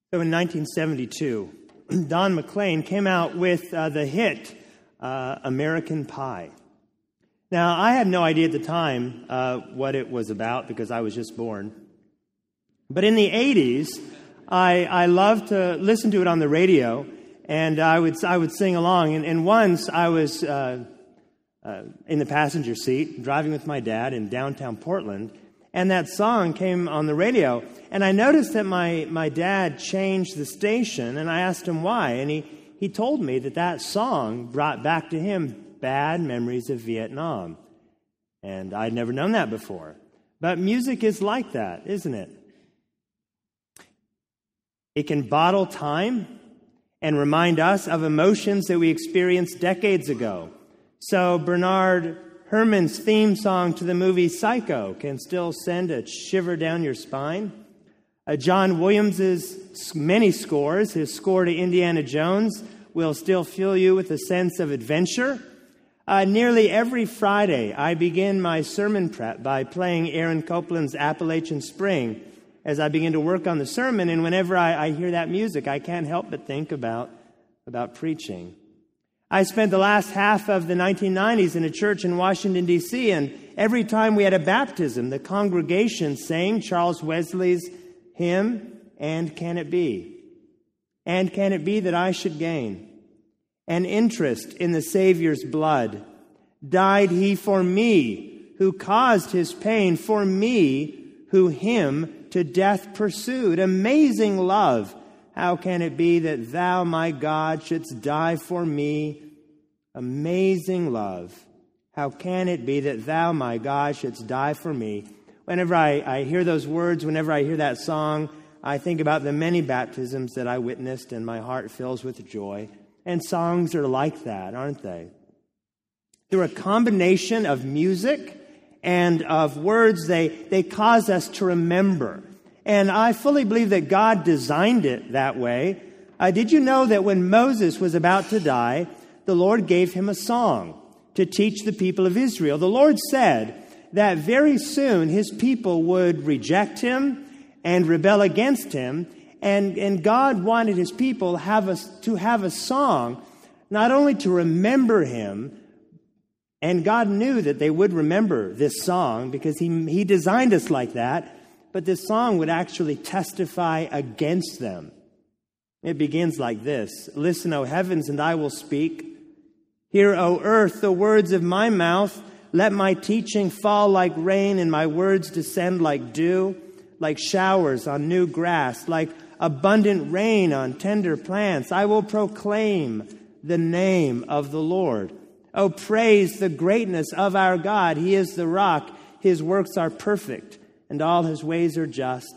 So in 1972, Don McLean came out with the hit American Pie. Now, I had no idea at the time what it was about because I was just born. But in the 80s, I loved to listen to it on the radio, and I would sing along. And once I was in the passenger seat driving with my dad in downtown Portland, and that song came on the radio. And I noticed that my dad changed the station, and I asked him why. And he told me that song brought back to him bad memories of Vietnam. And I'd never known that before. But music is like that, isn't it? It can bottle time and remind us of emotions that we experienced decades ago. So Bernard Herrmann's theme song to the movie Psycho can still send a shiver down your spine. John Williams' many scores, his score to Indiana Jones, will still fill you with a sense of adventure. Nearly every Friday, I begin my sermon prep by playing Aaron Copland's Appalachian Spring as I begin to work on the sermon. And whenever I hear that music, I can't help but think about preaching. I spent the last half of the 1990s in a church in Washington, D.C., and every time we had a baptism, the congregation sang Charles Wesley's hymn, "And Can It Be?" And can it be that I should gain an interest in the Savior's blood? Died he for me, who caused his pain, for me, who him to death pursued. Amazing love! How can it be that thou, my God, shouldst die for me? Amazing love. How can it be that thou, my God, shouldst die for me? Whenever I hear those words, whenever I hear that song, I think about the many baptisms that I witnessed, and my heart fills with joy. And songs are like that, aren't they? Through a combination of music and of words, they cause us to remember. And I fully believe that God designed it that way. Did you know that when Moses was about to die, the Lord gave him a song to teach the people of Israel? The Lord said that very soon his people would reject him and rebel against him. And God wanted his people to have a song, not only to remember him, and God knew that they would remember this song because he designed us like that, but this song would actually testify against them. It begins like this: "Listen, O heavens, and I will speak. Hear, O earth, the words of my mouth. Let my teaching fall like rain, and my words descend like dew, like showers on new grass, like abundant rain on tender plants. I will proclaim the name of the Lord. Oh, praise the greatness of our God. He is the rock. His works are perfect, and all his ways are just.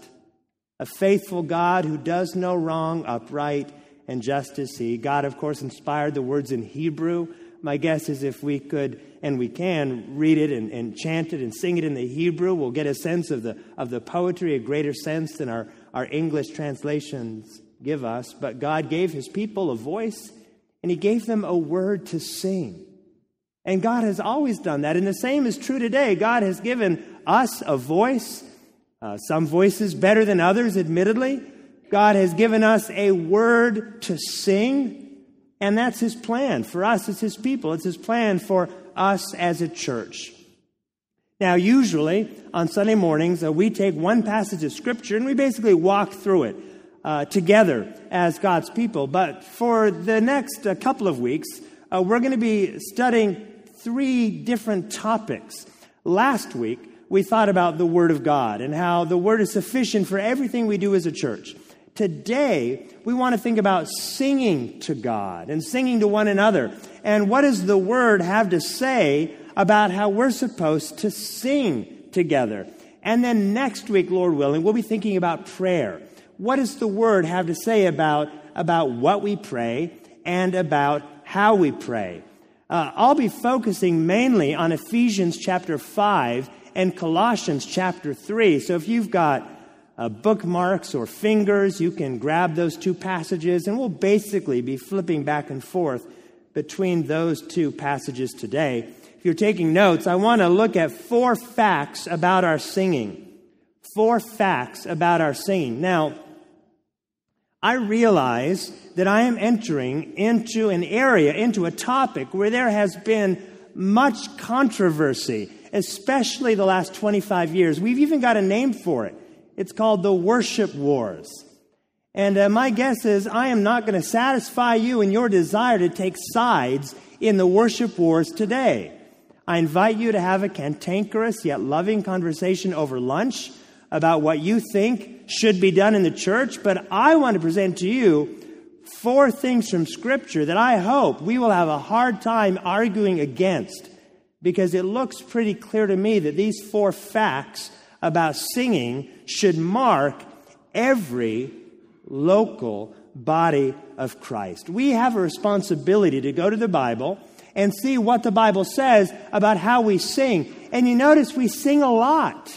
A faithful God who does no wrong, upright and just is he." God, of course, inspired the words in Hebrew. My guess is if we could, and we can, read it and chant it and sing it in the Hebrew, we'll get a sense of the poetry, a greater sense than our English translations give us. But God gave his people a voice, and he gave them a word to sing. And God has always done that. And the same is true today. God has given us a voice, some voices better than others, admittedly. God has given us a word to sing, and that's his plan for us as his people. It's his plan for us as a church. Now, usually on Sunday mornings, we take one passage of Scripture and we basically walk through it together as God's people. But for the next couple of weeks, we're going to be studying 3 different topics. Last week, we thought about the Word of God and how the Word is sufficient for everything we do as a church. Today, we want to think about singing to God and singing to one another. And what does the Word have to say about how we're supposed to sing together? And then next week, Lord willing, we'll be thinking about prayer. What does the Word have to say about what we pray and about how we pray? I'll be focusing mainly on Ephesians chapter 5 and Colossians chapter 3. So if you've got bookmarks or fingers, you can grab those 2 passages, and we'll basically be flipping back and forth between those 2 passages today. If you're taking notes, I want to look at 4 facts about our singing. 4 facts about our singing. Now, I realize that I am entering into an area, into a topic where there has been much controversy, especially the last 25 years. We've even got a name for it. It's called the worship wars. And my guess is I am not going to satisfy you in your desire to take sides in the worship wars today. I invite you to have a cantankerous yet loving conversation over lunch about what you think should be done in the church, but I want to present to you 4 things from Scripture that I hope we will have a hard time arguing against, because it looks pretty clear to me that these 4 facts about singing should mark every local body of Christ. We have a responsibility to go to the Bible and see what the Bible says about how we sing. And you notice we sing a lot.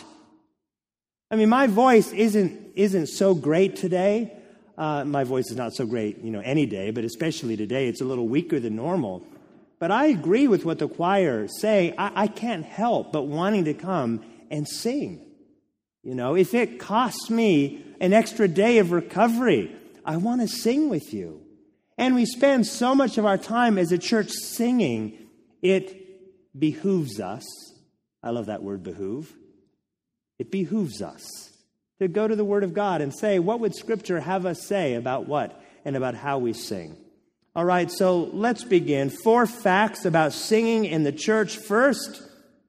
I mean, my voice isn't so great today. My voice is not so great, any day, but especially today, it's a little weaker than normal. But I agree with what the choir say. I can't help but wanting to come and sing. If it costs me an extra day of recovery, I want to sing with you. And we spend so much of our time as a church singing, it behooves us. I love that word, behoove. It behooves us to go to the Word of God and say, what would Scripture have us say about what and about how we sing? All right, so let's begin. 4 facts about singing in the church. First,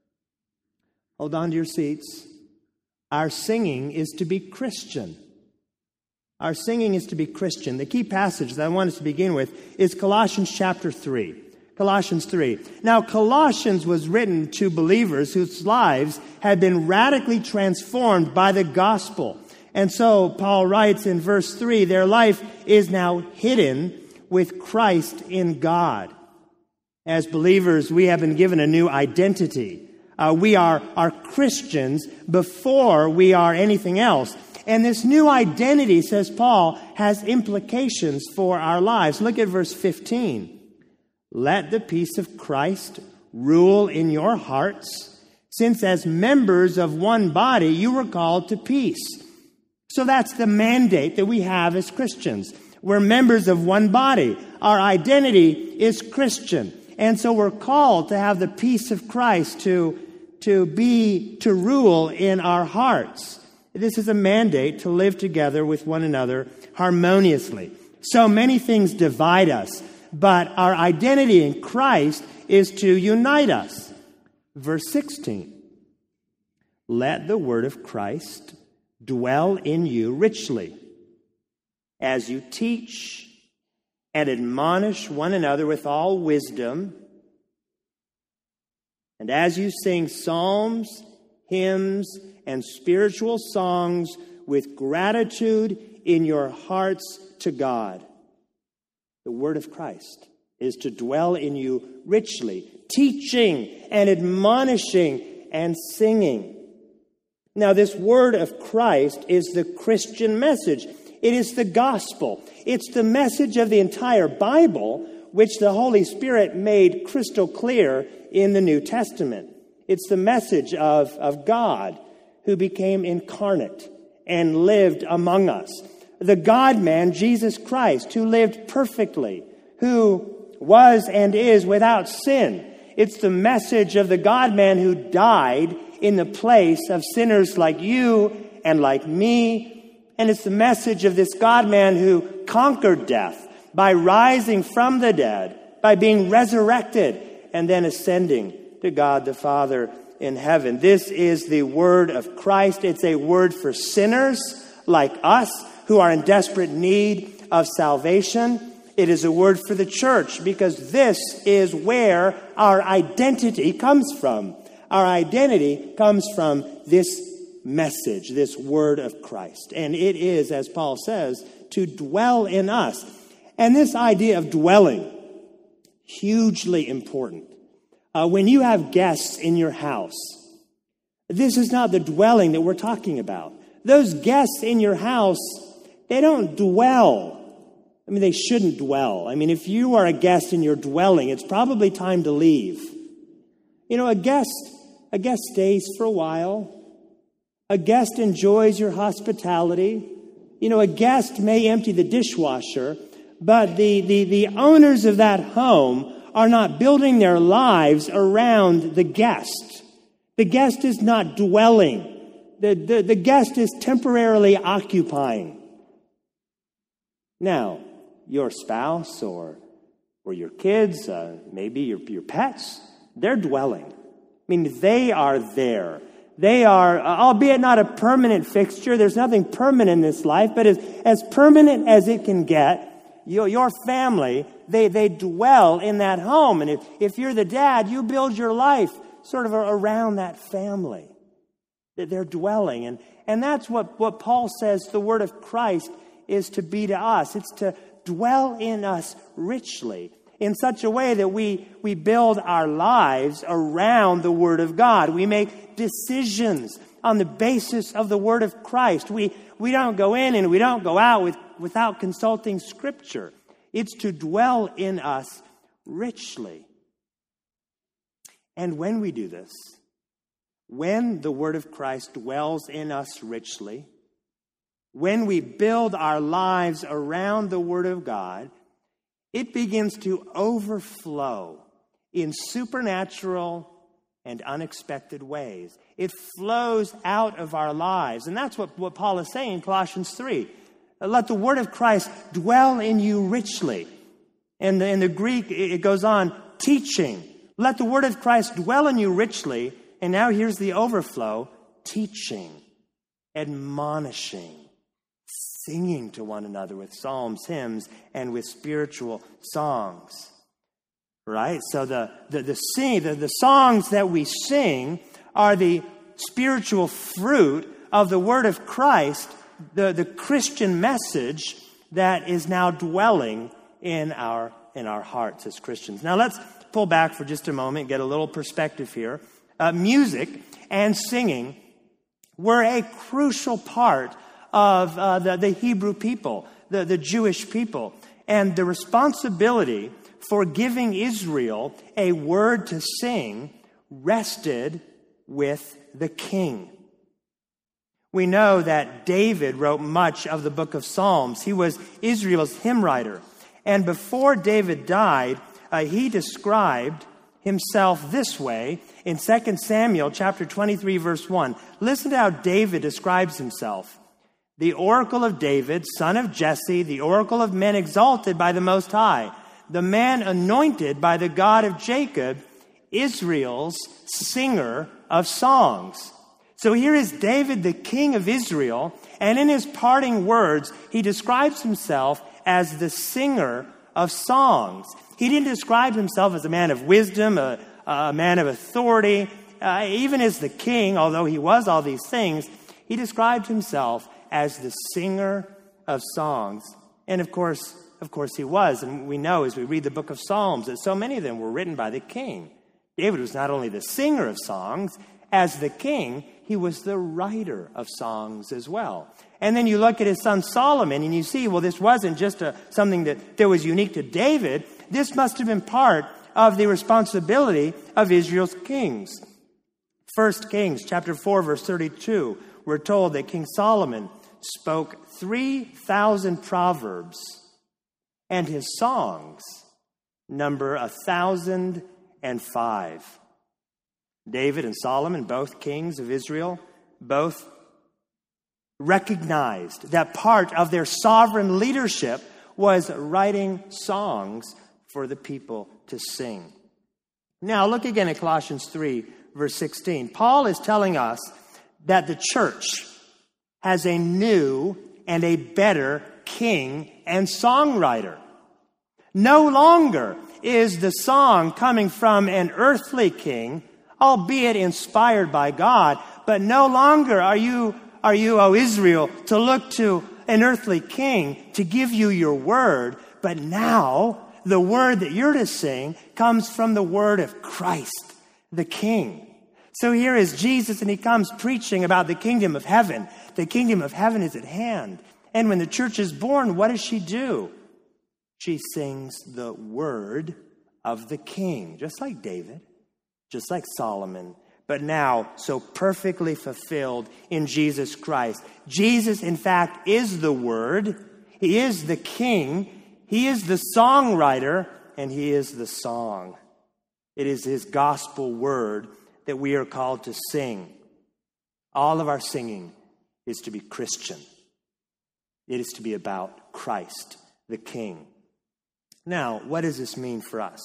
hold on to your seats. Our singing is to be Christian. Our singing is to be Christian. The key passage that I want us to begin with is Colossians chapter 3. Colossians 3. Now, Colossians was written to believers whose lives had been radically transformed by the gospel. And so, Paul writes in verse 3, their life is now hidden with Christ in God. As believers, we have been given a new identity. We are Christians before we are anything else. And this new identity, says Paul, has implications for our lives. Look at verse 15. Let the peace of Christ rule in your hearts, since as members of one body you were called to peace. So that's the mandate that we have as Christians. We're members of one body. Our identity is Christian. And so we're called to have the peace of Christ to rule in our hearts. This is a mandate to live together with one another harmoniously. So many things divide us, but our identity in Christ is to unite us. Verse 16. Let the word of Christ dwell in you richly, as you teach and admonish one another with all wisdom, and as you sing psalms, hymns, and spiritual songs with gratitude in your hearts to God. The word of Christ is to dwell in you richly, teaching and admonishing and singing. Now, this word of Christ is the Christian message. It is the gospel. It's the message of the entire Bible, which the Holy Spirit made crystal clear in the New Testament. It's the message of God who became incarnate and lived among us. The God-man, Jesus Christ, who lived perfectly, who was and is without sin. It's the message of the God-man who died in the place of sinners like you and like me. And it's the message of this God-man who conquered death by rising from the dead, by being resurrected, and then ascending to God the Father in heaven. This is the word of Christ. It's a word for sinners like us who are in desperate need of salvation. It is a word for the church because this is where our identity comes from. Our identity comes from this message, this word of Christ. And it is, as Paul says, to dwell in us. And this idea of dwelling, hugely important. When you have guests in your house, this is not the dwelling that we're talking about. Those guests in your house, they don't dwell. I mean, they shouldn't dwell. I mean, if you are a guest in your dwelling, it's probably time to leave. You know, a guest stays for a while. A guest enjoys your hospitality. a guest may empty the dishwasher, but the owners of that home are not building their lives around the guest. The guest is not dwelling. The guest is temporarily occupying. Now, your spouse or your kids, maybe your pets, they're dwelling. I mean, they are there. They are, albeit not a permanent fixture, there's nothing permanent in this life, but as permanent as it can get, your family, they dwell in that home. And if you're the dad, you build your life sort of around that family. They're dwelling. And that's what Paul says the word of Christ is to be to us. It's to dwell in us richly in such a way that we build our lives around the word of God. We make decisions on the basis of the word of Christ. We don't go in and we don't go out without consulting Scripture. It's to dwell in us richly. And when we do this, when the word of Christ dwells in us richly, when we build our lives around the word of God, it begins to overflow in supernatural and unexpected ways. It flows out of our lives. And that's what Paul is saying in Colossians 3. Let the word of Christ dwell in you richly. And in the Greek, it goes on, teaching. Let the word of Christ dwell in you richly. And now here's the overflow, teaching, admonishing, singing to one another with psalms, hymns, and with spiritual songs. Right? So the songs that we sing are the spiritual fruit of the word of Christ, the Christian message that is now dwelling in our hearts as Christians. Now let's pull back for just a moment, get a little perspective here. Music and singing were a crucial part of the Hebrew people, the Jewish people, and the responsibility for giving Israel a word to sing rested with the king. We know that David wrote much of the book of Psalms. He was Israel's hymn writer. And before David died, he described himself this way in 2 Samuel chapter 23, verse 1. Listen to how David describes himself. The oracle of David, son of Jesse, the oracle of men exalted by the Most High, the man anointed by the God of Jacob, Israel's singer of songs. So here is David, the king of Israel, and in his parting words, he describes himself as the singer of songs. He didn't describe himself as a man of wisdom, a man of authority, even as the king, although he was all these things, he described himself as the singer of songs. And of course he was. And we know as we read the book of Psalms that so many of them were written by the king. David was not only the singer of songs, as the king, he was the writer of songs as well. And then you look at his son Solomon and you see, well, this wasn't just something that was unique to David. This must have been part of the responsibility of Israel's kings. 1 Kings chapter 4, verse 32, we're told that King Solomon spoke 3,000 proverbs, and his songs number 1,005. David and Solomon, both kings of Israel, both recognized that part of their sovereign leadership was writing songs for the people to sing. Now look again at Colossians 3, verse 16. Paul is telling us that the church has a new and a better king and songwriter. No longer is the song coming from an earthly king, albeit inspired by God, but no longer are you, O Israel, to look to an earthly king to give you your word, but now the word that you're to sing comes from the word of Christ, the King. So here is Jesus, and he comes preaching about the kingdom of heaven. The kingdom of heaven is at hand. And when the church is born, what does she do? She sings the word of the King, just like David, just like Solomon, but now so perfectly fulfilled in Jesus Christ. Jesus, in fact, is the Word. He is the King. He is the songwriter, and He is the song. It is His gospel word that we are called to sing. All of our singing is to be Christian. It is to be about Christ, the King. Now, what does this mean for us?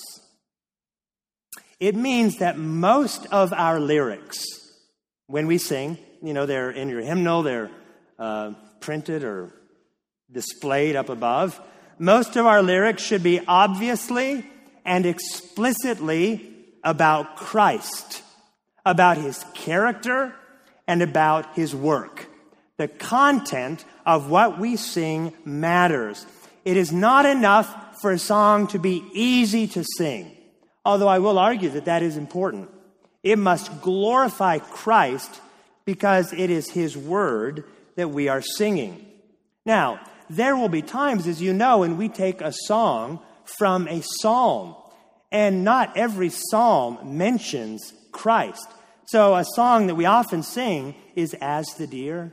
It means that most of our lyrics, when we sing, they're in your hymnal, they're printed or displayed up above. Most of our lyrics should be obviously and explicitly about Christ, about His character, and about His work. The content of what we sing matters. It is not enough for a song to be easy to sing, although I will argue that that is important. It must glorify Christ because it is His word that we are singing. Now, there will be times, as you know, when we take a song from a psalm, and not every psalm mentions Christ. So a song that we often sing is As the deer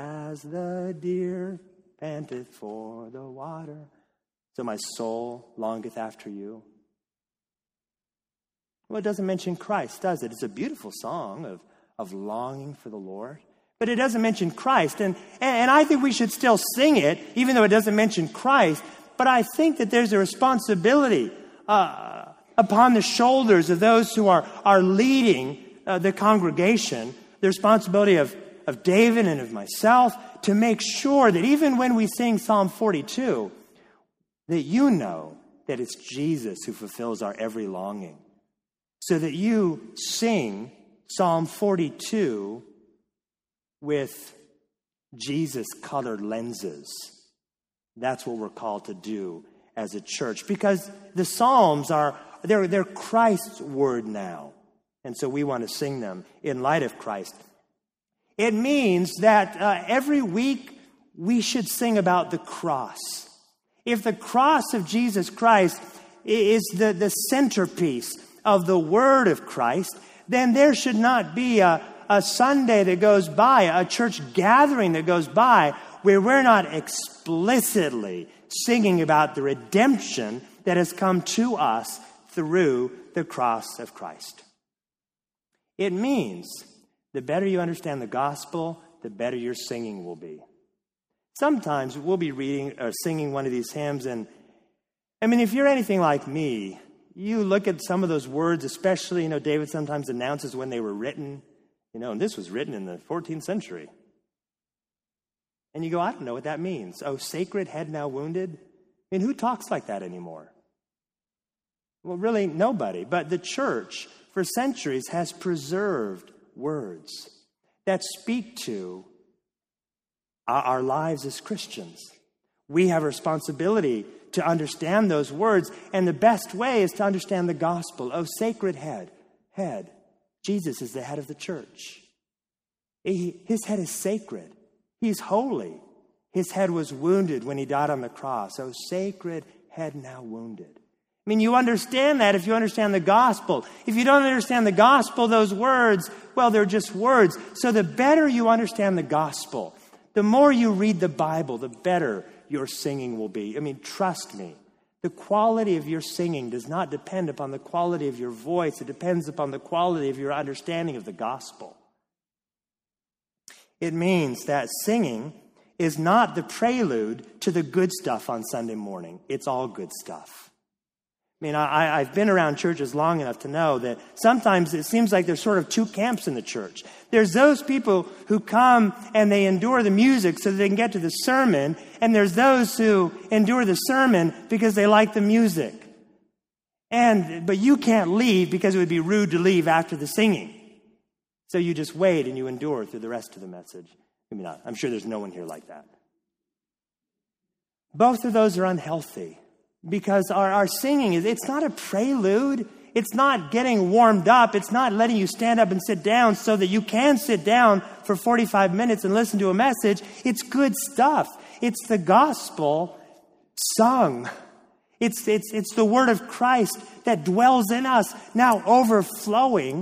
panteth for the water, so my soul longeth after you. Well, it doesn't mention Christ, does it? It's a beautiful song of longing for the Lord, but it doesn't mention Christ. And I think we should still sing it, even though it doesn't mention Christ. But I think that there's a responsibility upon the shoulders of those who are leading the congregation, the responsibility of David and of myself, to make sure that even when we sing Psalm 42, that you know that it's Jesus who fulfills our every longing. So that you sing Psalm 42 with Jesus-colored lenses. That's what we're called to do as a church. Because the Psalms they're Christ's word now. And so we want to sing them in light of Christ. It means that every week we should sing about the cross. If the cross of Jesus Christ is the centerpiece of the word of Christ, then there should not be a Sunday that goes by, a church gathering that goes by, where we're not explicitly singing about the redemption that has come to us through the cross of Christ. It means the better you understand the gospel, the better your singing will be. Sometimes we'll be reading or singing one of these hymns, and if you're anything like me, you look at some of those words, especially, David sometimes announces when they were written, and this was written in the 14th century. And you go, I don't know what that means. Oh, sacred head now wounded? Who talks like that anymore? Well, really, nobody. But the church, for centuries, has preserved words that speak to our lives as Christians. We have a responsibility to understand those words, and the best way is to understand the gospel. Oh, sacred head. Jesus is the head of the church. His head is sacred. He's holy. His head was wounded when He died on the cross. Oh, sacred head now wounded. You understand that if you understand the gospel. If you don't understand the gospel, those words, well, they're just words. So the better you understand the gospel, the more you read the Bible, the better your singing will be. Trust me. The quality of your singing does not depend upon the quality of your voice. It depends upon the quality of your understanding of the gospel. It means that singing is not the prelude to the good stuff on Sunday morning. It's all good stuff. I've been around churches long enough to know that sometimes it seems like there's sort of two camps in the church. There's those people who come and they endure the music so that they can get to the sermon, and there's those who endure the sermon because they like the music. But you can't leave because it would be rude to leave after the singing. So you just wait and you endure through the rest of the message. Maybe not. I'm sure there's no one here like that. Both of those are unhealthy. Because our singing, it's not a prelude. It's not getting warmed up. It's not letting you stand up and sit down so that you can sit down for 45 minutes and listen to a message. It's good stuff. It's the gospel sung. It's the word of Christ that dwells in us, now overflowing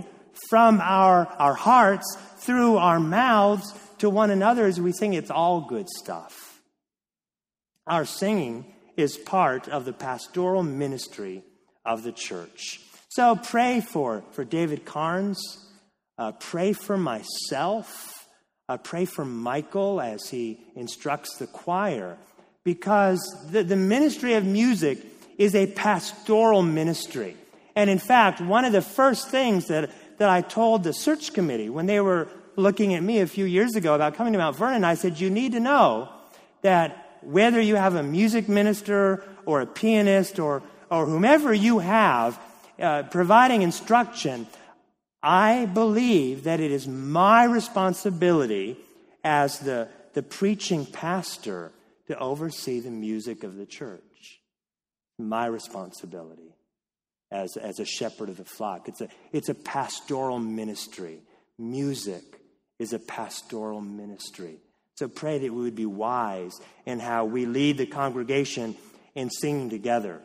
from our hearts through our mouths to one another as we sing. It's all good stuff. Our singing is part of the pastoral ministry of the church. So pray for David Carnes. Pray for myself. Pray for Michael as he instructs the choir. Because the ministry of music is a pastoral ministry. And in fact, one of the first things that I told the search committee when they were looking at me a few years ago about coming to Mount Vernon, I said, you need to know that whether you have a music minister or a pianist or whomever you have providing instruction, I believe that it is my responsibility as the preaching pastor to oversee the music of the church. My responsibility as a shepherd of the flock. It's a pastoral ministry. Music is a pastoral ministry. So pray that we would be wise in how we lead the congregation in singing together.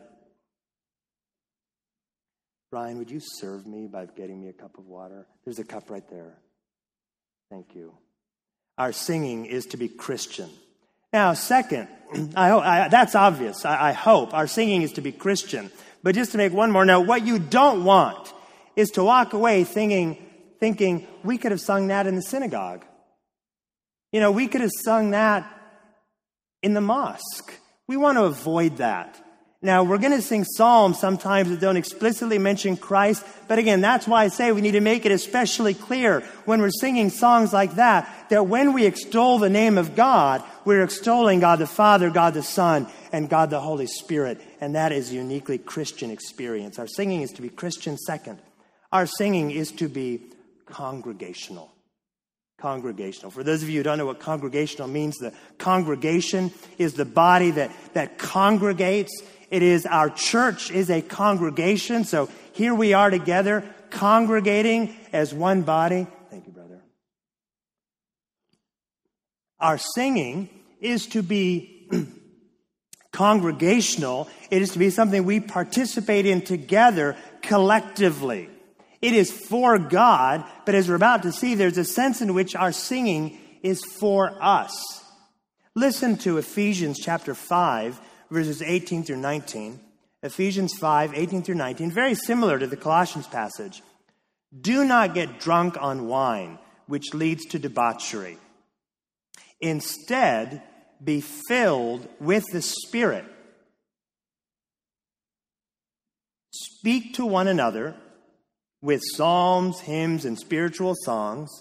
Brian, would you serve me by getting me a cup of water? There's a cup right there. Thank you. Our singing is to be Christian. Now, second, that's obvious. I hope our singing is to be Christian. But just to make one more note, what you don't want is to walk away thinking we could have sung that in the synagogue. We could have sung that in the mosque. We want to avoid that. Now, we're going to sing psalms sometimes that don't explicitly mention Christ. But again, that's why I say we need to make it especially clear when we're singing songs like that when we extol the name of God, we're extolling God the Father, God the Son, and God the Holy Spirit. And that is a uniquely Christian experience. Our singing is to be Christian. Second, our singing is to be congregational. Congregational. For those of you who don't know what congregational means, the congregation is the body that congregates. It is our church is a congregation. So here we are together, congregating as one body. Thank you, brother. Our singing is to be congregational. It is to be something we participate in together collectively. It is for God, but as we're about to see, there's a sense in which our singing is for us. Listen to Ephesians chapter 5, verses 18 through 19. Ephesians 5, 18 through 19, very similar to the Colossians passage. Do not get drunk on wine, which leads to debauchery. Instead, be filled with the Spirit. Speak to one another with psalms, hymns, and spiritual songs.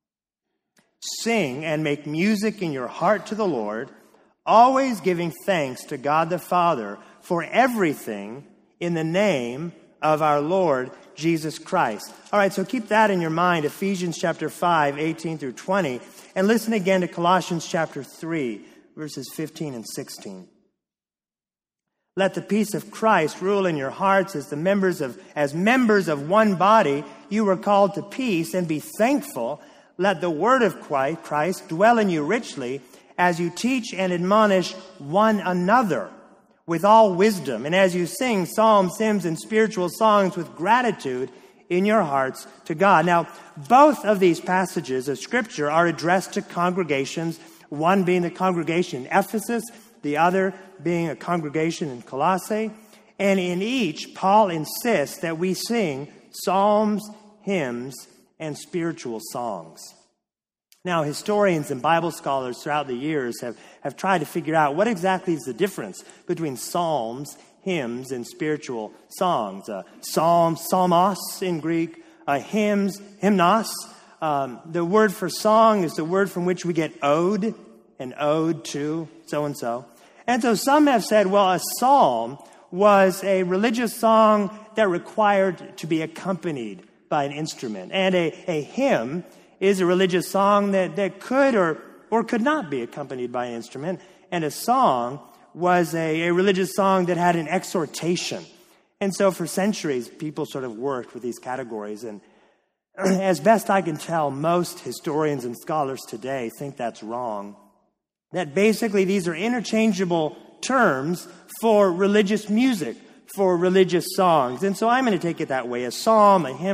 Sing and make music in your heart to the Lord, always giving thanks to God the Father for everything in the name of our Lord Jesus Christ. All right, so keep that in your mind, Ephesians chapter 5, 18 through 20. And listen again to Colossians chapter 3, verses 15 and 16. Let the peace of Christ rule in your hearts as members of one body. You were called to peace, and be thankful. Let the word of Christ dwell in you richly as you teach and admonish one another with all wisdom, and as you sing psalms, hymns, and spiritual songs with gratitude in your hearts to God. Now, both of these passages of Scripture are addressed to congregations, one being the congregation in Ephesus, the other being a congregation in Colossae. And in each, Paul insists that we sing psalms, hymns, and spiritual songs. Now, historians and Bible scholars throughout the years have tried to figure out what exactly is the difference between psalms, hymns, and spiritual songs. Psalms, psalmos in Greek, hymns, hymnos. The word for song is the word from which we get ode, an ode to so-and-so. And so some have said, well, a psalm was a religious song that required to be accompanied by an instrument. And a hymn is a religious song that could or could not be accompanied by an instrument. And a song was a religious song that had an exhortation. And so for centuries, people sort of worked with these categories. And as best I can tell, most historians and scholars today think that's wrong. That basically these are interchangeable terms for religious music, for religious songs. And so I'm going to take it that way. A psalm, a hymn, a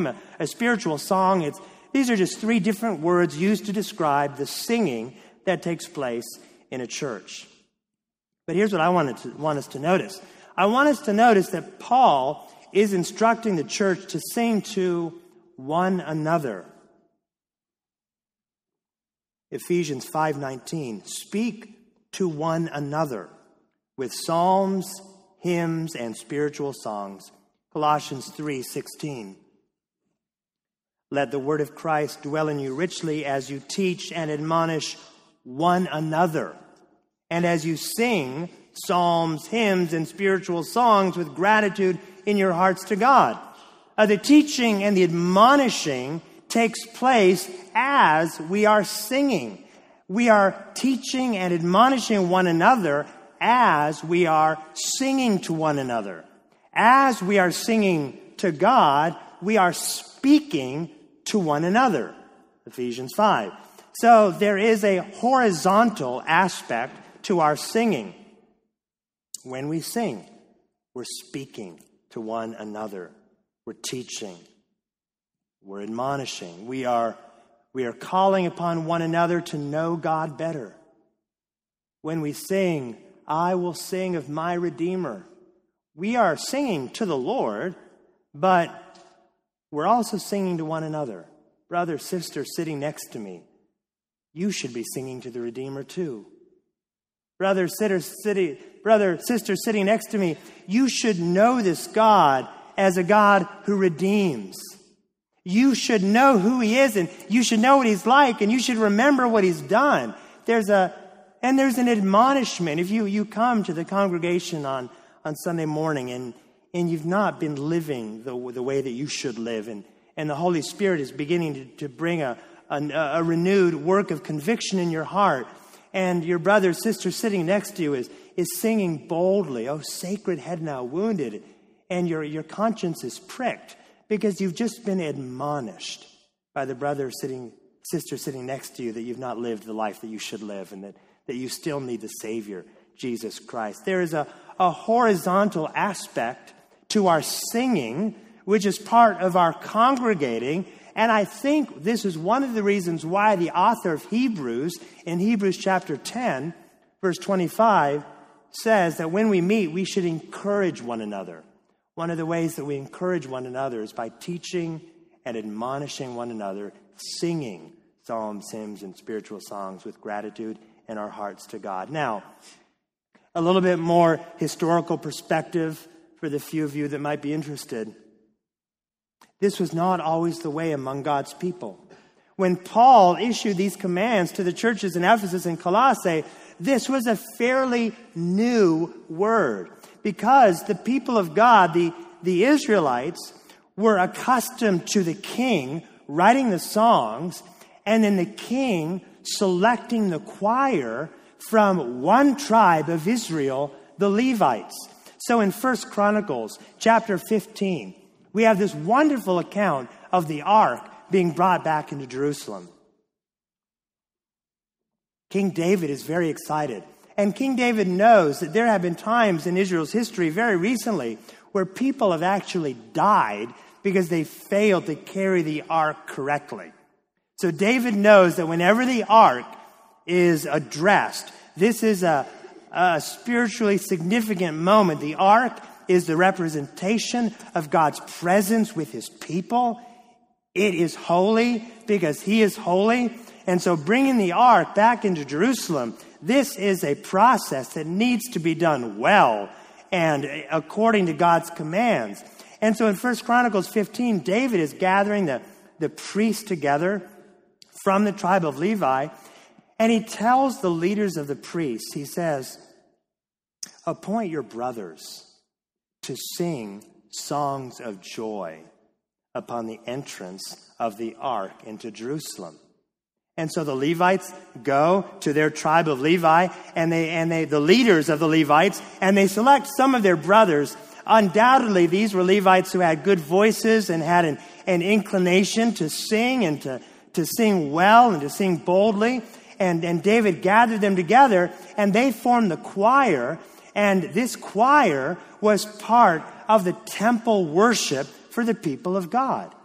A spiritual song, these are just three different words used to describe the singing that takes place in a church. But here's what I want us to notice. I want us to notice that Paul is instructing the church to sing to one another. Ephesians 5:19, speak to one another with psalms, hymns, and spiritual songs. Colossians 3:16, let the word of Christ dwell in you richly as you teach and admonish one another, and as you sing psalms, hymns, and spiritual songs with gratitude in your hearts to God. The teaching and the admonishing takes place as we are singing. We are teaching and admonishing one another as we are singing to one another. As we are singing to God, we are speaking to one another. Ephesians 5. So there is a horizontal aspect to our singing. When we sing, we're speaking to one another. We're teaching. We're admonishing. We are calling upon one another to know God better. When we sing, I will sing of my Redeemer, we are singing to the Lord, but we're also singing to one another. Brother, sister sitting next to me, you should be singing to the Redeemer too. Brother, sister sitting next to me, you should know this God as a God who redeems. You should know who he is, and you should know what he's like, and you should remember what he's done. There's an admonishment. If you come to the congregation on Sunday morning and you've not been living the way that you should live, and the Holy Spirit is beginning to bring a renewed work of conviction in your heart, and your brother or sister sitting next to you is singing boldly, oh, sacred head now wounded, and your conscience is pricked because you've just been admonished by the brother or sister sitting next to you that you've not lived the life that you should live, and that you still need the Savior, Jesus Christ. There is a horizontal aspect to our singing, which is part of our congregating. And I think this is one of the reasons why the author of Hebrews, in Hebrews chapter 10, verse 25, says that when we meet, we should encourage one another. One of the ways that we encourage one another is by teaching and admonishing one another, singing psalms, hymns, and spiritual songs with gratitude in our hearts to God. Now, a little bit more historical perspective for the few of you that might be interested. This was not always the way among God's people. When Paul issued these commands to the churches in Ephesus and Colossae, this was a fairly new word because the people of God, the Israelites, were accustomed to the king writing the songs and then the king selecting the choir from one tribe of Israel, the Levites. So in 1 Chronicles chapter 15, we have this wonderful account of the ark being brought back into Jerusalem. King David is very excited. And King David knows that there have been times in Israel's history very recently where people have actually died because they failed to carry the ark correctly. So David knows that whenever the ark is addressed, this is a spiritually significant moment. The ark is the representation of God's presence with his people. It is holy because he is holy. And so bringing the ark back into Jerusalem, this is a process that needs to be done well and according to God's commands. And so in 1 Chronicles 15, David is gathering the priests together from the tribe of Levi, and he tells the leaders of the priests, he says, appoint your brothers to sing songs of joy upon the entrance of the ark into Jerusalem. And so the Levites go to their tribe of Levi, and the leaders of the Levites, and they select some of their brothers. Undoubtedly, these were Levites who had good voices and had an inclination to sing and to sing well and to sing boldly. And David gathered them together, and they formed the choir. And this choir was part of the temple worship for the people of God.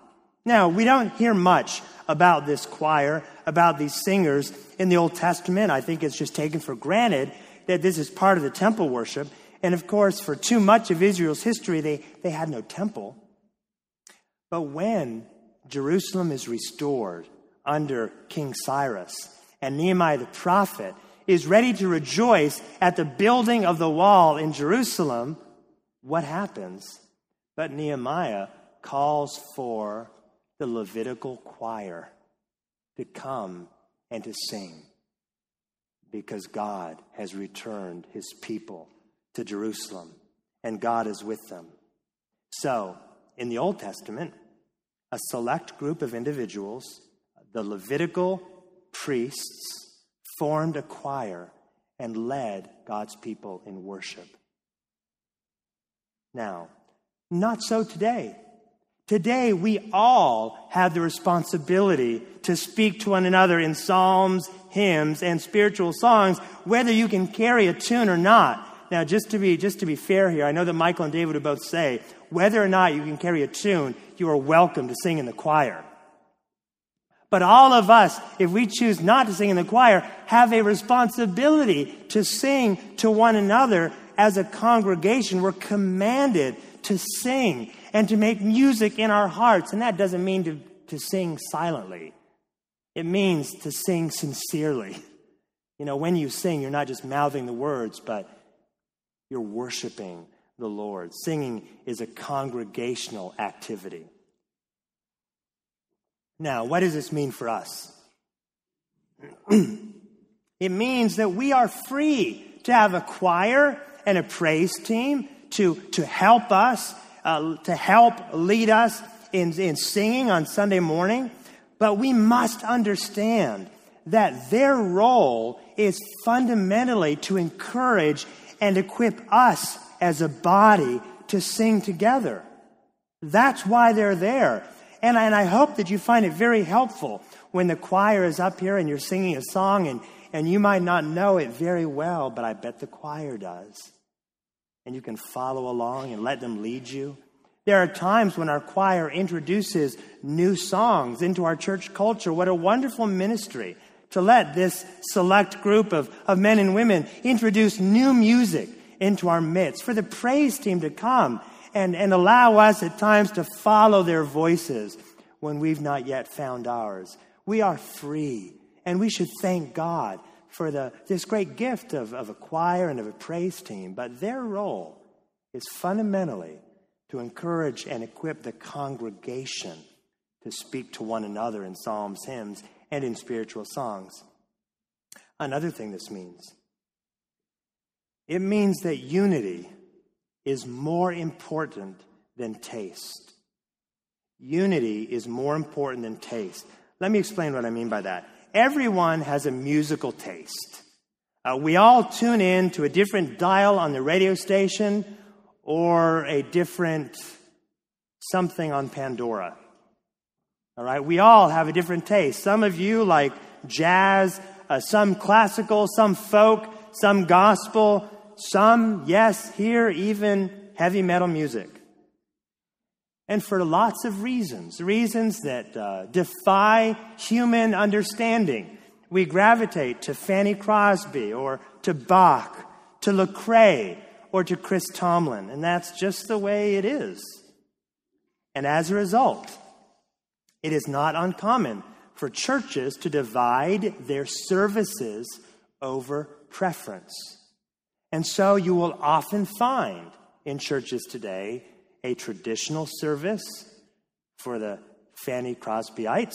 Now, we don't hear much about this choir, about these singers in the Old Testament. I think it's just taken for granted that this is part of the temple worship. And of course, for too much of Israel's history, they had no temple. But when Jerusalem is restored under King Cyrus, and Nehemiah the prophet is ready to rejoice at the building of the wall in Jerusalem, what happens? But Nehemiah calls for the Levitical choir to come and to sing, because God has returned his people to Jerusalem, and God is with them. So, in the Old Testament, a select group of individuals, the Levitical priests, formed a choir and led God's people in worship. Now, not so today. Today, we all have the responsibility to speak to one another in psalms, hymns, and spiritual songs, whether you can carry a tune or not. Now, just to be fair here, I know that Michael and David would both say, whether or not you can carry a tune, you are welcome to sing in the choir. But all of us, if we choose not to sing in the choir, have a responsibility to sing to one another as a congregation. We're commanded to sing and to make music in our hearts. And that doesn't mean to sing silently. It means to sing sincerely. You know, when you sing, you're not just mouthing the words, but you're worshiping the Lord. Singing is a congregational activity. Now, what does this mean for us? It means that we are free to have a choir and a praise team to help us, to help lead us in singing on Sunday morning. But we must understand that their role is fundamentally to encourage and equip us as a body to sing together. That's why they're there. And I hope that you find it very helpful when the choir is up here and you're singing a song and you might not know it very well, but I bet the choir does. And you can follow along and let them lead you. There are times when our choir introduces new songs into our church culture. What a wonderful ministry to let this select group of men and women introduce new music into our midst, for the praise team to come and allow us at times to follow their voices when we've not yet found ours. We are free, and we should thank God for this great gift of a choir and of a praise team. But their role is fundamentally to encourage and equip the congregation to speak to one another in psalms, hymns, and in spiritual songs. Another thing this means, it means that unity is more important than taste. Unity is more important than taste. Let me explain what I mean by that. Everyone has a musical taste. We all tune in to a different dial on the radio station or a different something on Pandora. All right, we all have a different taste. Some of you like jazz, some classical, some folk, some gospel, some, yes, here even heavy metal music. And for lots of reasons that defy human understanding, we gravitate to Fanny Crosby or to Bach, to Lecrae, or to Chris Tomlin. And that's just the way it is. And as a result, it is not uncommon for churches to divide their services over preference. And so you will often find in churches today a traditional service for the Fanny Crosbyites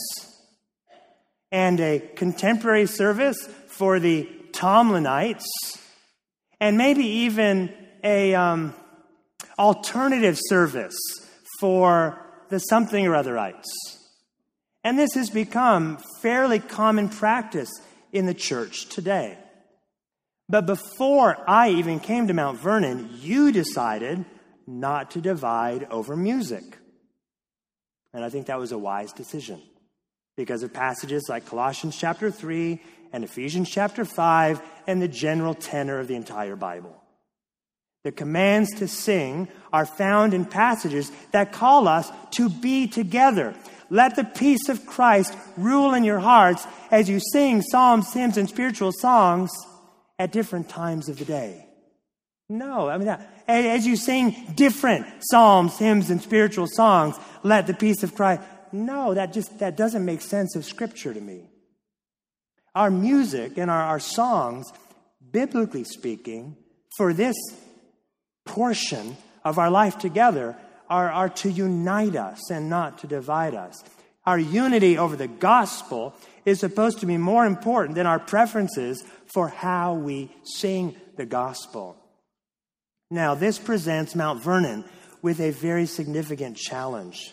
and a contemporary service for the Tomlinites, and maybe even a alternative service for the something or otherites. And this has become fairly common practice in the church today. But before I even came to Mount Vernon, you decided not to divide over music. And I think that was a wise decision because of passages like Colossians chapter 3 and Ephesians chapter 5 and the general tenor of the entire Bible. The commands to sing are found in passages that call us to be together. Let the peace of Christ rule in your hearts as you sing psalms, hymns, and spiritual songs at different times of the day. No, as you sing different psalms, hymns, and spiritual songs, let the peace of Christ. No, that doesn't make sense of Scripture to me. Our music and our songs, biblically speaking, for this portion of our life together, are to unite us and not to divide us. Our unity over the gospel is supposed to be more important than our preferences for how we sing the gospel. Now, this presents Mount Vernon with a very significant challenge.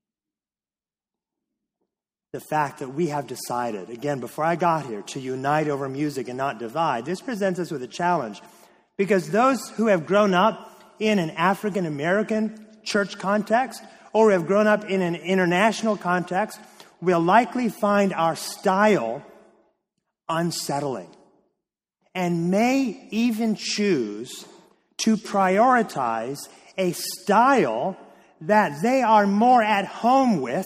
The fact that we have decided, again, before I got here, to unite over music and not divide, this presents us with a challenge. Because those who have grown up in an African American church context or have grown up in an international context will likely find our style unsettling and may even choose to prioritize a style that they are more at home with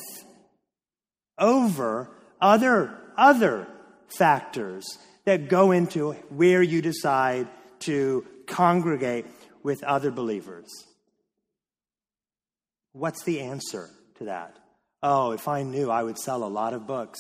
over other factors that go into where you decide to congregate with other believers. What's the answer to that? Oh, if I knew, I would sell a lot of books.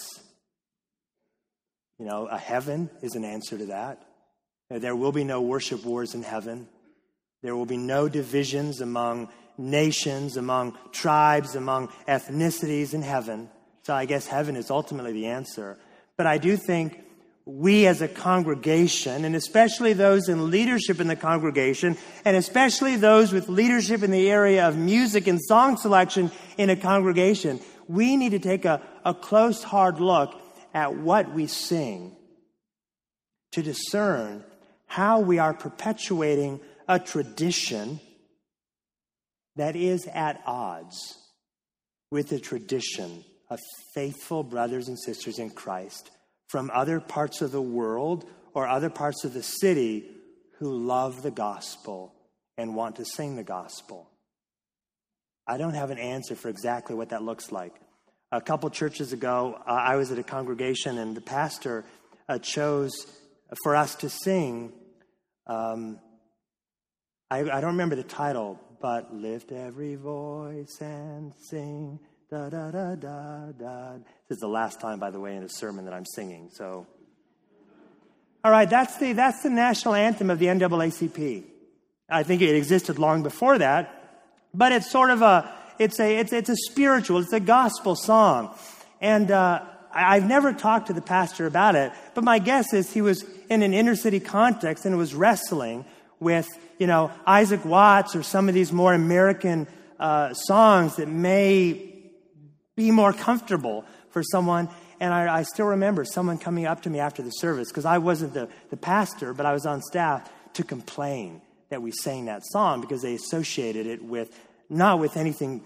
A heaven is an answer to that. There will be no worship wars in heaven. There will be no divisions among nations, among tribes, among ethnicities in heaven. So I guess heaven is ultimately the answer. But I do think we as a congregation, and especially those in leadership in the congregation, and especially those with leadership in the area of music and song selection in a congregation, we need to take a close, hard look at what we sing to discern how we are perpetuating a tradition that is at odds with the tradition of faithful brothers and sisters in Christ from other parts of the world or other parts of the city who love the gospel and want to sing the gospel. I don't have an answer for exactly what that looks like. A couple churches ago, I was at a congregation and the pastor chose for us to sing, I don't remember the title, but lift every voice and sing, da da da da da. This is the last time, by the way, in a sermon that I'm singing. So, all right, that's the national anthem of the NAACP. I think it existed long before that, but it's sort of it's a spiritual, it's a gospel song, and I've never talked to the pastor about it, but my guess is he was in an inner city context and was wrestling with, Isaac Watts or some of these more American songs that may be more comfortable for someone. And I still remember someone coming up to me after the service, because I wasn't the pastor, but I was on staff, to complain that we sang that song because they associated it with, not with anything,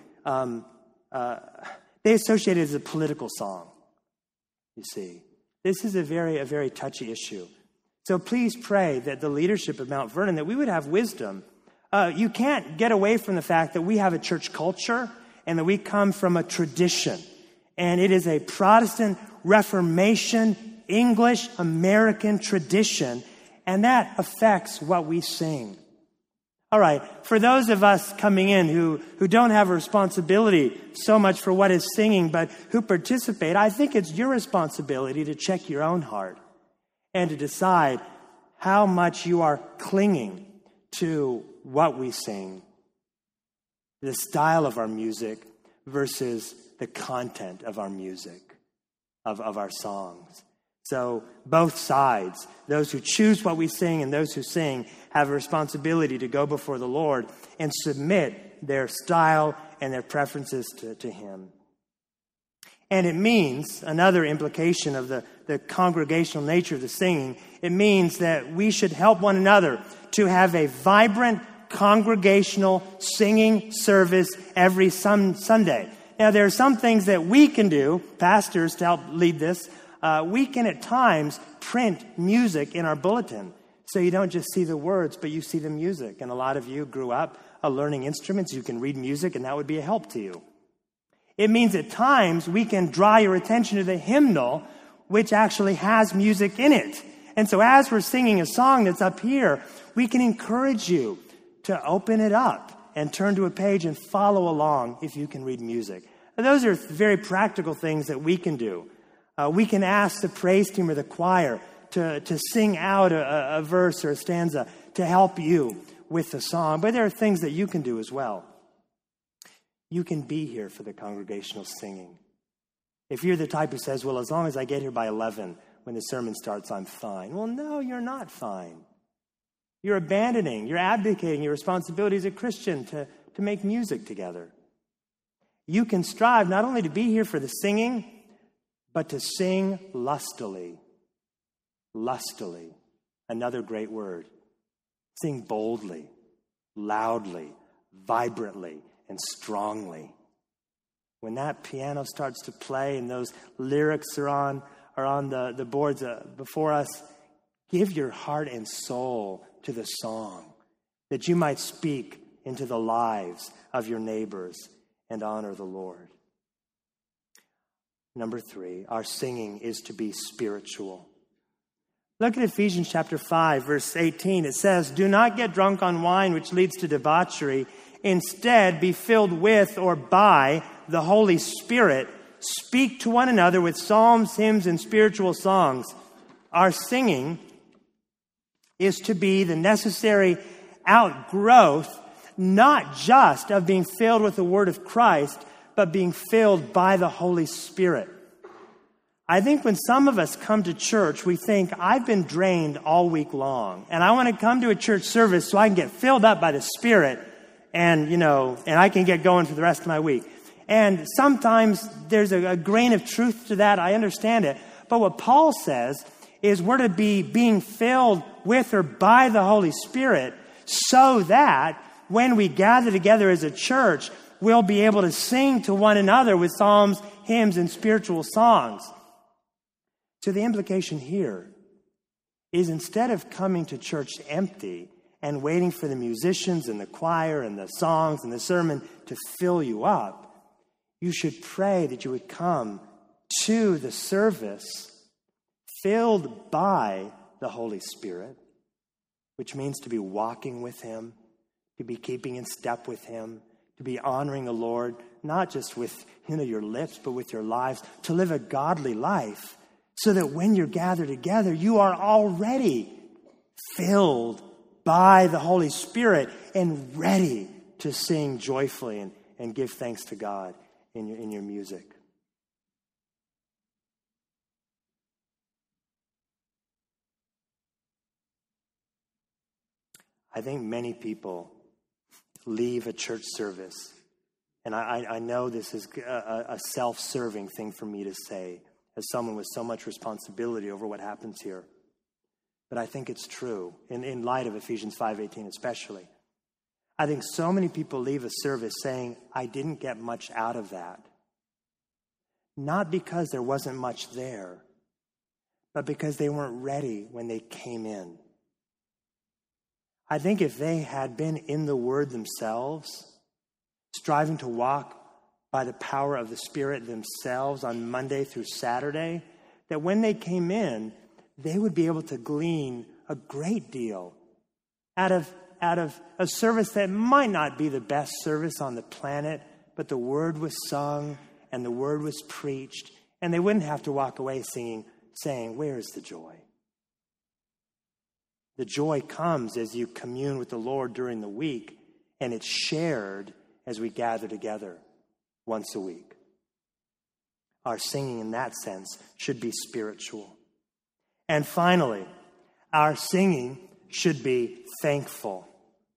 they associated it as a political song, you see. This is a very touchy issue. So please pray that the leadership of Mount Vernon, that we would have wisdom. You can't get away from the fact that we have a church culture and that we come from a tradition. And it is a Protestant Reformation, English American tradition. And that affects what we sing. All right, for those of us coming in who don't have a responsibility so much for what is singing, but who participate, I think it's your responsibility to check your own heart and to decide how much you are clinging to what we sing, the style of our music versus the content of our music, of our songs. So both sides, those who choose what we sing and those who sing, have a responsibility to go before the Lord and submit their style and their preferences to Him. And it means, another implication of the congregational nature of the singing, it means that we should help one another to have a vibrant congregational singing service every Sunday. Now, there are some things that we can do, pastors, to help lead this. We can at times print music in our bulletin, so you don't just see the words, but you see the music. And a lot of you grew up learning instruments. You can read music, and that would be a help to you. It means at times we can draw your attention to the hymnal, which actually has music in it. And so as we're singing a song that's up here, we can encourage you to open it up and turn to a page and follow along if you can read music. And those are very practical things that we can do. We can ask the praise team or the choir to sing out a verse or a stanza to help you with the song. But there are things that you can do as well. You can be here for the congregational singing. If you're the type who says, well, as long as I get here by 11 when the sermon starts, I'm fine. Well, no, you're not fine. You're you're abdicating your responsibility as a Christian to make music together. You can strive not only to be here for the singing, but to sing lustily. Lustily. Another great word. Sing boldly, loudly, vibrantly, and strongly. When that piano starts to play and those lyrics are on the boards before us, give your heart and soul to the song that you might speak into the lives of your neighbors and honor the Lord. Number 3, our singing is to be spiritual. Look at Ephesians chapter 5, verse 18. It says, do not get drunk on wine, which leads to debauchery. Instead, be filled with or by the Holy Spirit. Speak to one another with psalms, hymns, and spiritual songs. Our singing is to be the necessary outgrowth, not just of being filled with the word of Christ, but being filled by the Holy Spirit. I think when some of us come to church, we think, I've been drained all week long, and I want to come to a church service so I can get filled up by the Spirit, and I can get going for the rest of my week. And sometimes there's a grain of truth to that. I understand it. But what Paul says is we're to be being filled with or by the Holy Spirit so that when we gather together as a church, we'll be able to sing to one another with psalms, hymns, and spiritual songs. So the implication here is instead of coming to church empty and waiting for the musicians and the choir and the songs and the sermon to fill you up, you should pray that you would come to the service filled by the Holy Spirit, which means to be walking with Him, to be keeping in step with Him, to be honoring the Lord, not just with your lips, but with your lives, to live a godly life, so that when you're gathered together, you are already filled by the Holy Spirit and ready to sing joyfully and give thanks to God in your music. I think many people leave a church service, and I know this is a self-serving thing for me to say as someone with so much responsibility over what happens here. But I think it's true, in light of Ephesians 5:18 especially. I think so many people leave a service saying, I didn't get much out of that. Not because there wasn't much there, but because they weren't ready when they came in. I think if they had been in the Word themselves, striving to walk by the power of the Spirit themselves on Monday through Saturday, that when they came in, they would be able to glean a great deal out of a service that might not be the best service on the planet, but the Word was sung and the Word was preached, and they wouldn't have to walk away saying, where is the joy? The joy comes as you commune with the Lord during the week, and it's shared as we gather together once a week. Our singing in that sense should be spiritual. And finally, our singing should be thankful.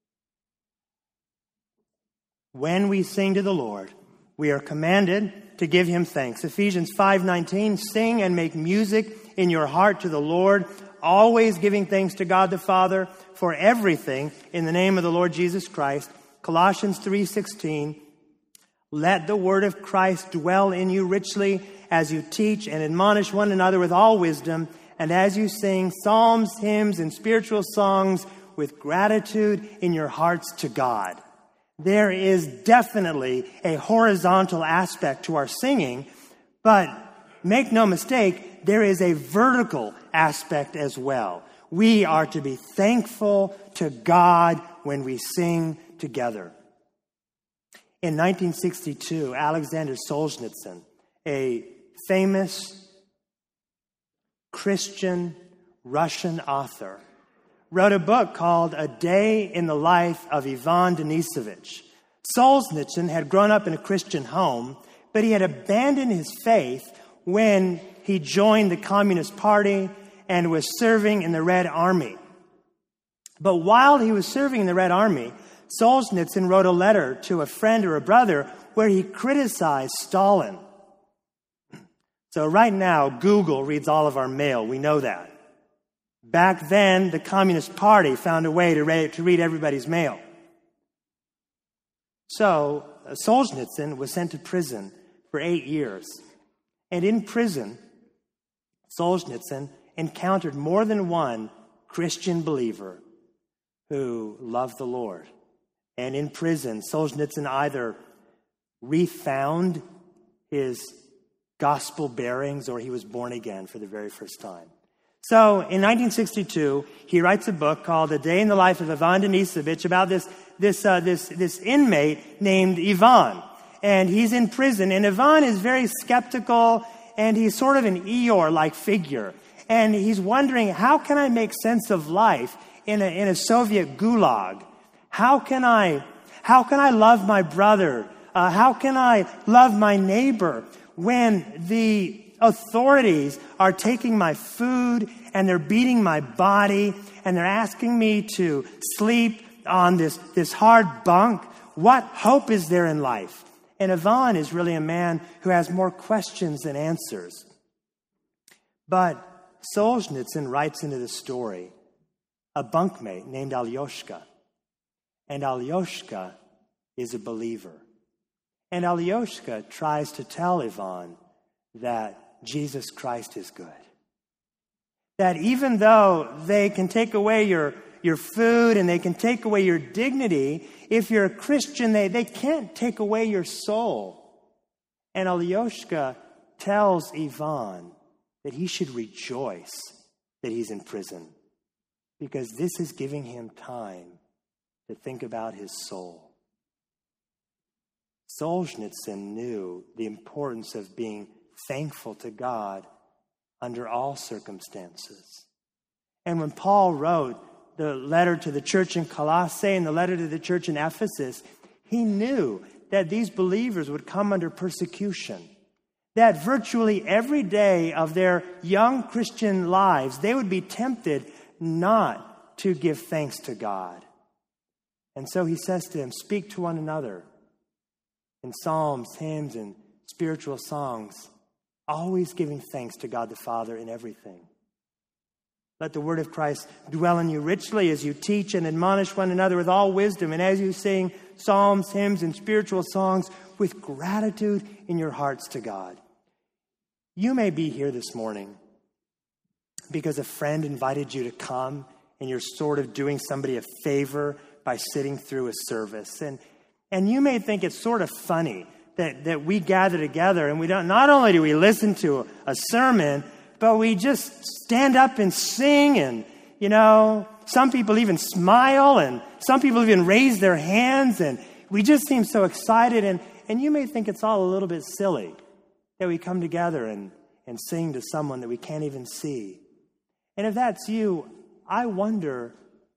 When we sing to the Lord, we are commanded to give Him thanks. Ephesians 5:19, sing and make music in your heart to the Lord, always giving thanks to God the Father for everything in the name of the Lord Jesus Christ. Colossians 3:16, let the word of Christ dwell in you richly as you teach and admonish one another with all wisdom, and as you sing psalms, hymns, and spiritual songs with gratitude in your hearts to God. There is definitely a horizontal aspect to our singing, but make no mistake, there is a vertical aspect as well. We are to be thankful to God when we sing together. In 1962, Alexander Solzhenitsyn, a famous Christian Russian author, wrote a book called A Day in the Life of Ivan Denisovich. Solzhenitsyn had grown up in a Christian home, but he had abandoned his faith when he joined the Communist Party and was serving in the Red Army. But while he was serving in the Red Army, Solzhenitsyn wrote a letter to a friend or a brother where he criticized Stalin. So right now, Google reads all of our mail. We know that. Back then, the Communist Party found a way to read everybody's mail. So Solzhenitsyn was sent to prison for 8 years. And in prison, Solzhenitsyn encountered more than one Christian believer who loved the Lord. And in prison, Solzhenitsyn either refound his gospel bearings or he was born again for the very first time. So in 1962, he writes a book called A Day in the Life of Ivan Denisovich about this inmate named Ivan. And he's in prison, and Ivan is very skeptical, and he's sort of an Eeyore-like figure. And he's wondering, how can I make sense of life in a Soviet gulag? How can I love my brother? How can I love my neighbor when the authorities are taking my food and they're beating my body and they're asking me to sleep on this hard bunk? What hope is there in life? And Ivan is really a man who has more questions than answers. But Solzhenitsyn writes into the story a bunkmate named Alyoshka. And Alyoshka is a believer. And Alyoshka tries to tell Ivan that Jesus Christ is good. That even though they can take away your food and they can take away your dignity, if you're a Christian, they can't take away your soul. And Alyoshka tells Ivan that he should rejoice that he's in prison, because this is giving him time to think about his soul. Solzhenitsyn knew the importance of being thankful to God under all circumstances. And when Paul wrote the letter to the church in Colossae and the letter to the church in Ephesus, he knew that these believers would come under persecution, that virtually every day of their young Christian lives, they would be tempted not to give thanks to God. And so he says to them, speak to one another in psalms, hymns, and spiritual songs, always giving thanks to God the Father in everything. Let the word of Christ dwell in you richly as you teach and admonish one another with all wisdom, and as you sing psalms, hymns, and spiritual songs with gratitude in your hearts to God. You may be here this morning because a friend invited you to come, and you're sort of doing somebody a favor by sitting through a service. And you may think it's sort of funny that we gather together and we don't, not only do we listen to a sermon, but we just stand up and sing, and, you know, some people even smile, and some people even raise their hands, and we just seem so excited. And you may think it's all a little bit silly that we come together and sing to someone that we can't even see. And if that's you, I wonder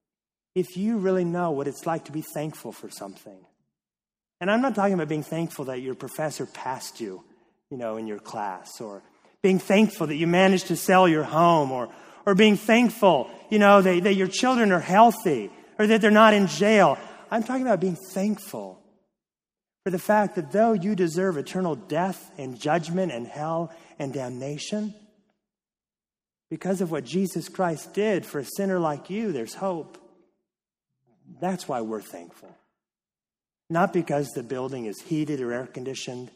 if you really know what it's like to be thankful for something. And I'm not talking about being thankful that your professor passed you, in your class, or being thankful that you managed to sell your home, or being thankful, that your children are healthy, or that they're not in jail. I'm talking about being thankful for the fact that though you deserve eternal death and judgment and hell and damnation, because of what Jesus Christ did for a sinner like you, there's hope. That's why we're thankful. Not because the building is heated or air-conditioned.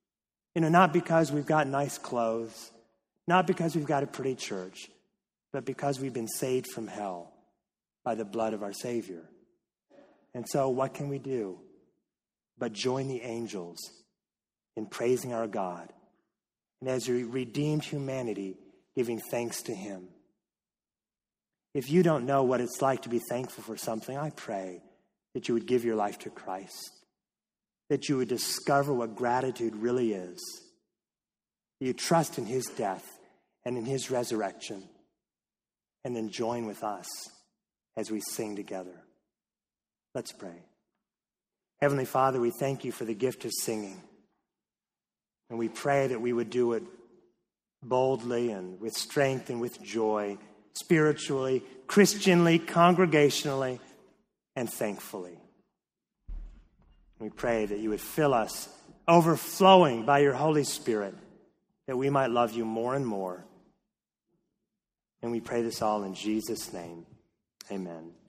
Not because we've got nice clothes. Not because we've got a pretty church. But because we've been saved from hell by the blood of our Savior. And so what can we do? but join the angels in praising our God, and as you redeemed humanity, giving thanks to him. If you don't know what it's like to be thankful for something, I pray that you would give your life to Christ, that you would discover what gratitude really is. You trust in his death and in his resurrection, and then join with us as we sing together. Let's pray. Heavenly Father, we thank you for the gift of singing, and we pray that we would do it boldly and with strength and with joy, spiritually, Christianly, congregationally, and thankfully. We pray that you would fill us, overflowing by your Holy Spirit, that we might love you more and more. And we pray this all in Jesus' name. Amen.